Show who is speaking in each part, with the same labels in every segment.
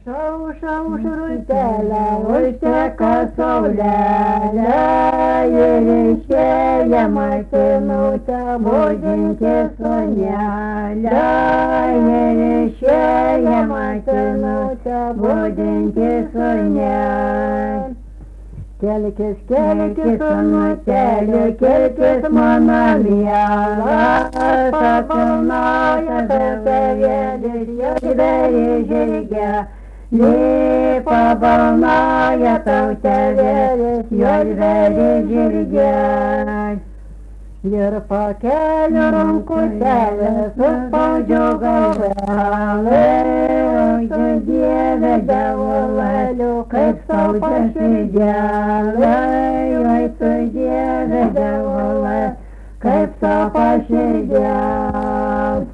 Speaker 1: Šauša už rutelę, užteka saulelė ir išėję matinutę budinti sūnelę. Ir išėję matinutę budinti sūnelę. Kelkis, kelkis, sūnutėliu, kelkis mano mielas, pakalnoja tavėlis, jo žvėri žirgė. Lipa balnoja tau tavėlis, jo žvėri žirgė. Ir pakeliu rankutelę, suspaudžiu galvelę. Oi, Dieve, diavolėliu, kaip skauda širdelė. Oi, tu Dieve, diavolė, kaip skauda širdelė.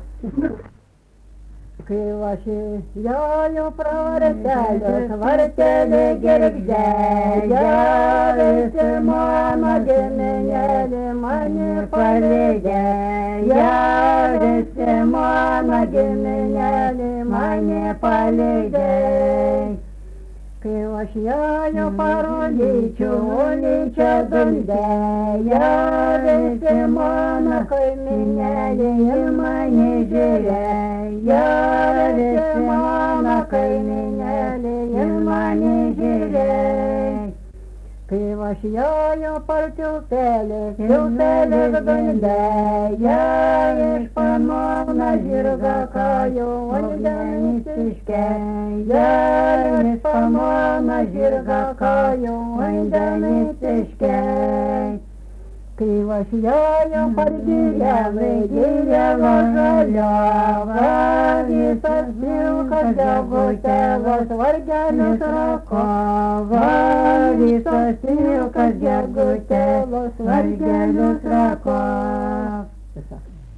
Speaker 1: Kai aš joju pravartelius, vartelė girgždėja, visi mano giminėlį mane palydėja, visi mano giminėlį mane palydėja. Kai aš joju parodyčiau, ulyčia dundėja, visi mano kaiminėlį ir mane žiūrėja, visi mano kaiminėlį ir mane žiūrėja. Kai aš joju per tiltelį, tiltelis dundėja, iš pamona žirga kojų vandenis iškėja, iš pamona žirga kojų vandenis iškėja. Kai aš joju per gilelį, gilelo žaliavą, visas pilkas gegutėlas vargelius rakova, visas pilkas gegutėlas vargelius rakova.